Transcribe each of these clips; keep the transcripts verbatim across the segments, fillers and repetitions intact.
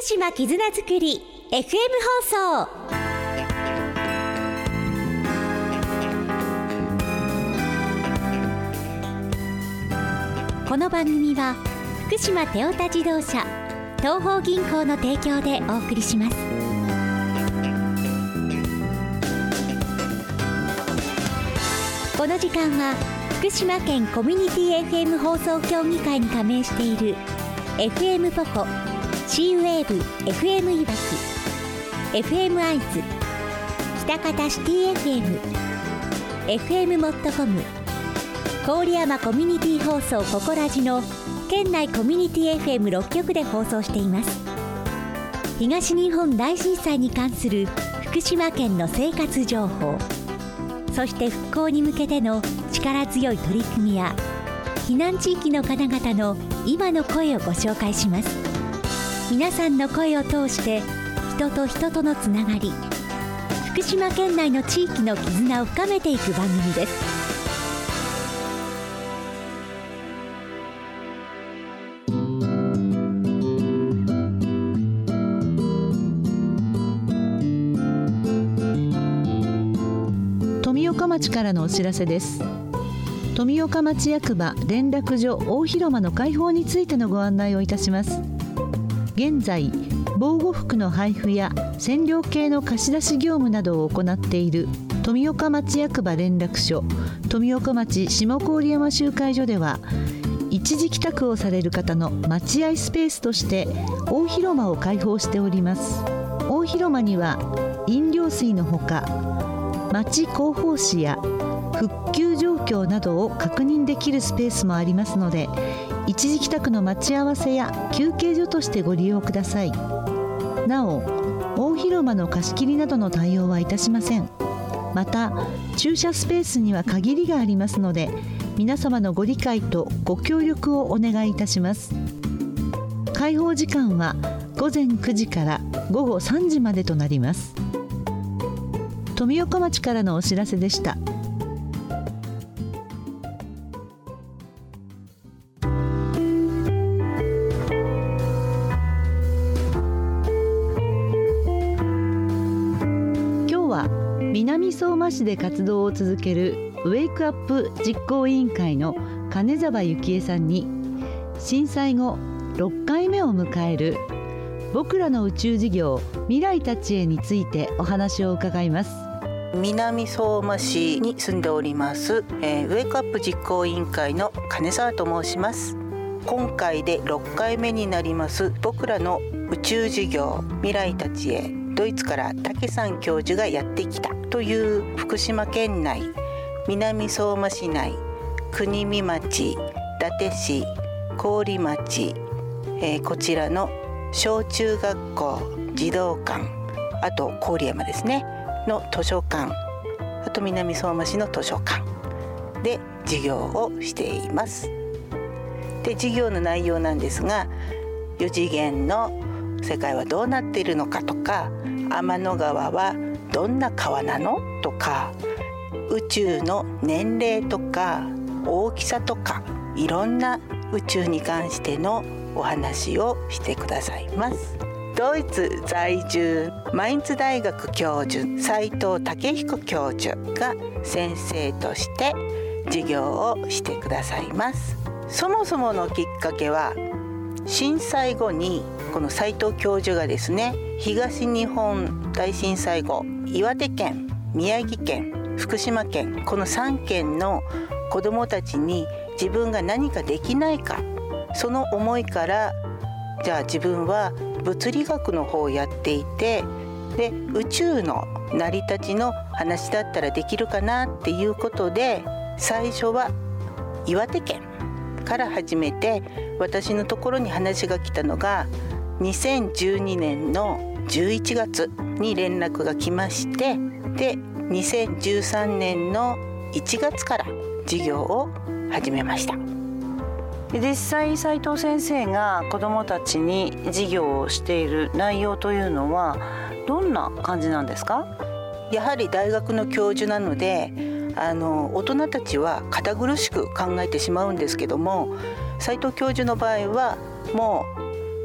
島絆づくり エフエム 放送。この番組は福島テオタ自動車東邦銀行の提供でお送りします。この時間は福島県コミュニティ エフエム 放送協議会に加盟している エフエム ポコ、C ウェーブ エフエム いわき、エフエム アイズ、北方シティ エフエム、エフエム モットコム、郡山コミュニティ放送ココラジの県内コミュニティ エフエムろっ 局で放送しています。東日本大震災に関する福島県の生活情報、そして復興に向けての力強い取り組みや避難地域の方々の今の声をご紹介します。皆さんの声を通して人と人とのつながり、福島県内の地域の絆を深めていく番組です。 富岡町からのお知らせです。富岡町役場連絡所大広間の開放についてのご案内をいたします。現在、防護服の配布や線量計の貸し出し業務などを行っている富岡町役場連絡所富岡町下郡山集会所では、一時帰宅をされる方の待合スペースとして大広間を開放しております。大広間には飲料水のほか、町広報誌や復旧状況などを確認できるスペースもありますので、一時帰宅の待ち合わせや休憩所としてご利用ください。なお、大広間の貸し切りなどの対応はいたしません。また、駐車スペースには限りがありますので、皆様のご理解とご協力をお願いいたします。開放時間はごぜんくじからごごさんじまでとなります。富岡町からのお知らせでした。南相馬市で活動を続けるウェイクアップ実行委員会の金澤幸恵さんに、震災後ろっかいめを迎える僕らの宇宙事業未来たちへについてお話を伺います。 南相馬市に住んでおります、えー、ウェイクアップ実行委員会の金澤と申します。今回でろっかいめになります僕らの宇宙事業未来たちへ、ドイツから武さん教授がやってきたという福島県内、南相馬市内、国見町、伊達市、郡町、えー、こちらの小中学校、児童館、あと郡山ですねの図書館、あと南相馬市の図書館で授業をしています。で、授業の内容なんですが、よ次元の世界はどうなっているのかとか、天の川はどんな川なのとか、宇宙の年齢とか大きさとか、いろんな宇宙に関してのお話をしてくださいます。ドイツ在住マインツ大学教授斉藤武彦教授が先生として授業をしてくださいます。そもそものきっかけは、震災後にこの斉藤教授がですね、東日本大震災後、岩手県、宮城県、福島県、このさん県の子どもたちに自分が何かできないか、その思いから、じゃあ自分は物理学の方をやっていて、で宇宙の成り立ちの話だったらできるかなっていうことで、最初は岩手県から始めて、私のところに話が来たのがにせんじゅうにねんのじゅういちがつに連絡が来まして、でにせんじゅうさんねんのいちがつから授業を始めました。 実際、斉藤先生が子どもたちに授業をしている内容というのはどんな感じなんですか？ やはり大学の教授なので、あの大人たちは堅苦しく考えてしまうんですけども、斉藤教授の場合はもう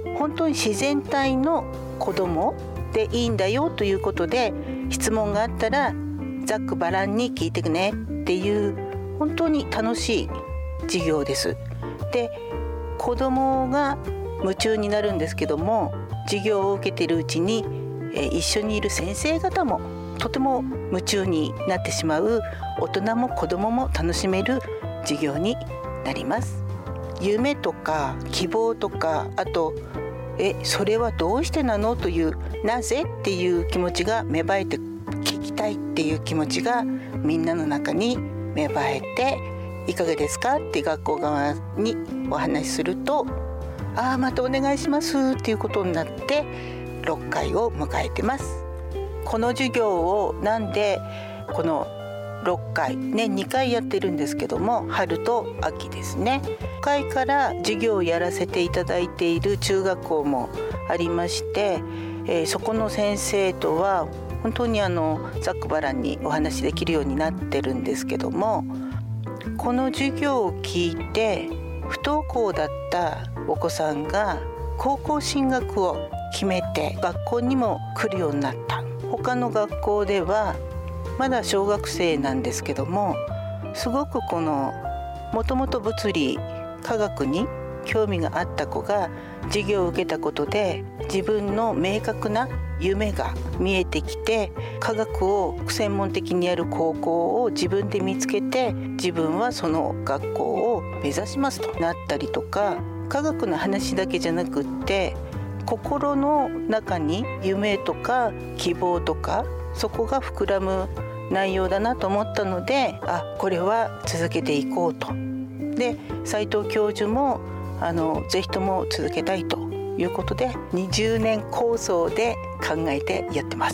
本当に自然体の子供でいいんだよということで、質問があったらざっくばらんに聞いてくねっていう本当に楽しい授業です。で、子供が夢中になるんですけども、授業を受けているうちに、えー、一緒にいる先生方もとても夢中になってしまう、大人も子供も楽しめる授業になります。夢とか希望とか、あとえそれはどうしてなのというなぜっていう気持ちが芽生えて、聞きたいっていう気持ちがみんなの中に芽生えて、いかがですかって学校側にお話しすると、ああまたお願いしますっていうことになってろっかいを迎えてます。この授業をなんでこのろっかい年にかいやってるんですけども、春と秋ですね。ろっかいから授業をやらせていただいている中学校もありまして、えー、そこの先生とは本当にあのざっくばらんにお話できるようになってるんですけども、この授業を聞いて不登校だったお子さんが高校進学を決めて学校にも来るようになった。他の学校ではまだ小学生なんですけども、すごくこのもともと物理科学に興味があった子が授業を受けたことで自分の明確な夢が見えてきて、科学を専門的にやる高校を自分で見つけて、自分はその学校を目指しますとなったりとか、科学の話だけじゃなくって心の中に夢とか希望とか、そこが膨らむ内容だなと思ったので、あ、これは続けていこうと。で、斉藤教授もあのぜひとも続けたいということでにじゅうねん構想で考えてやってます。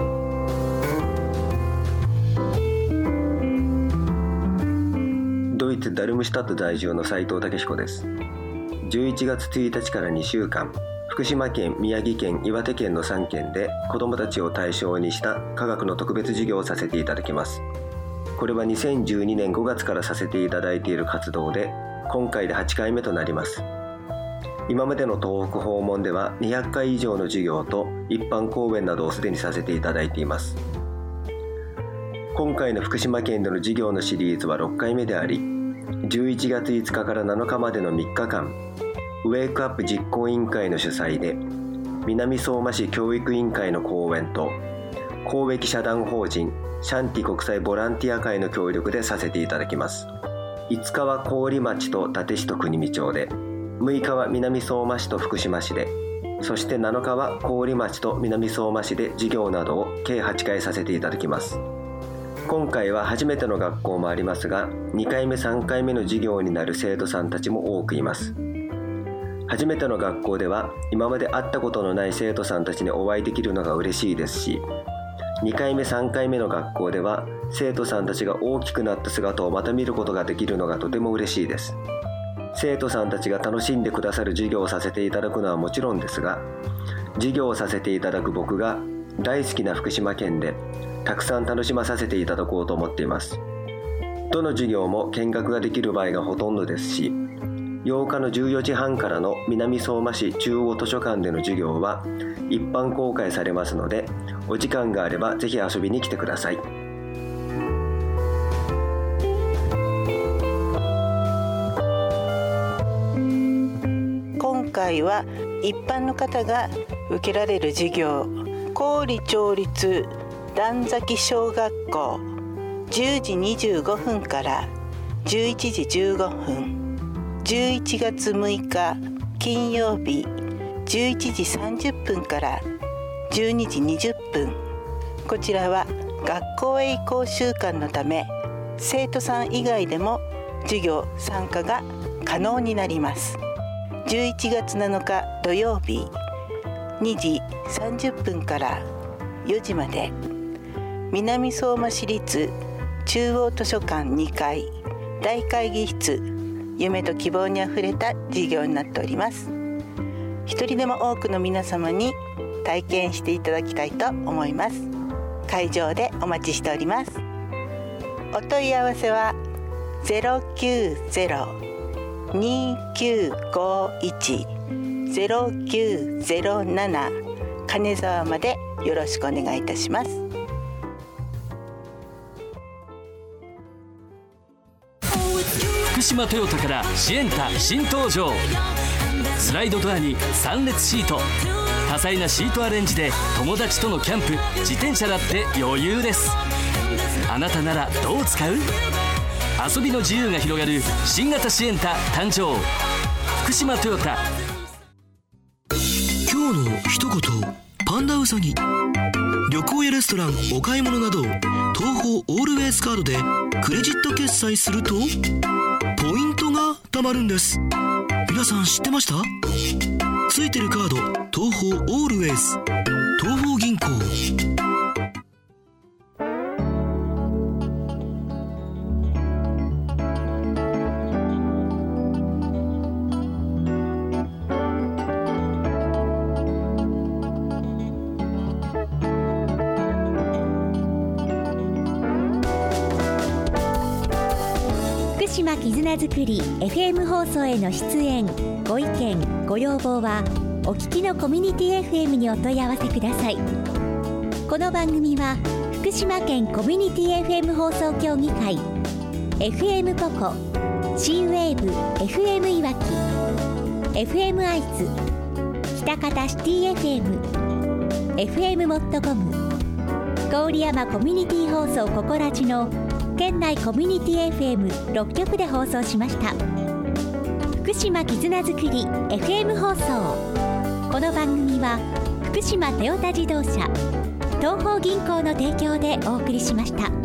ドイツダルムシュタット在住の斉藤武彦です。じゅういちがつついたちからにしゅうかん、福島県、宮城県、岩手県のさんけんで子どもたちを対象にした科学の特別授業をさせていただきます。これはにせんじゅうにねんごがつからさせていただいている活動で、今回ではちかいめとなります。今までの東北訪問ではにひゃっかい以上の授業と一般講演などをすでにさせていただいています。今回の福島県での授業のシリーズはろっかいめであり、じゅういちがついつかからなのかまでのみっかかん、ウェイクアップ実行委員会の主催で南相馬市教育委員会の講演と公益社団法人シャンティ国際ボランティア会の協力でさせていただきます。いつかは郡町と伊達市と国見町で、むいかは南相馬市と福島市で、そしてなのかは郡町と南相馬市で授業などを計はちかいさせていただきます。今回は初めての学校もありますが、にかいめさんかいめの授業になる生徒さんたちも多くいます。初めての学校では今まで会ったことのない生徒さんたちにお会いできるのが嬉しいですし、にかいめさんかいめの学校では生徒さんたちが大きくなった姿をまた見ることができるのがとても嬉しいです。生徒さんたちが楽しんでくださる授業をさせていただくのはもちろんですが、授業をさせていただく僕が大好きな福島県でたくさん楽しまさせていただこうと思っています。どの授業も見学ができる場合がほとんどですし、ようかのじゅうよじはんからの南相馬市中央図書館での授業は一般公開されますので、お時間があればぜひ遊びに来てください。 今回は一般の方が受けられる授業、郡町立段崎小学校じゅうじにじゅうごふんからじゅういちじじゅうごふん、じゅういちがつむいか金曜日じゅういちじさんじゅっぷんからじゅうにじにじゅっぷん、こちらは学校へ移行週間のため生徒さん以外でも授業参加が可能になります。じゅういちがつなのか土曜日にじさんじゅっぷんからよじまで、南相馬市立中央図書館にかい大会議室、夢と希望にあふれた授業になっております。一人でも多くの皆様に体験していただきたいと思います。会場でお待ちしております。お問い合わせは ゼロきゅうゼロ にきゅうごいちゼロきゅうゼロなな金沢までよろしくお願いいたします。 福島トヨタからシエンタ新登場。スライドドアにさん列シート、多彩なシートアレンジで友達とのキャンプ、自転車だって余裕です。あなたならどう使う？遊びの自由が広がる新型シエンタ誕生。福島トヨタ。 今日の一言、パンダウサギ。旅行やレストラン、お買い物など東宝オールウェイズカードでクレジット決済するとポイントが貯まるんです。皆さん知ってました？ついてるカード、東宝オールウェイズ、東宝銀行。 福島絆づくり エフエム 放送への出演ご意見ご要望はお聞きのコミュニティ エフエム にお問い合わせください。この番組は福島県コミュニティ エフエム 放送協議会 エフエム ポコ C ウェーブ エフエム いわき エフエム アイズ喜多方シティ エフエム エフエム モットコム郡山コミュニティ放送ココラジの県内コミュニティ エフエムろっきょくで放送しました。福島絆づくり エフエム 放送。この番組は福島トヨタ自動車、東宝銀行の提供でお送りしました。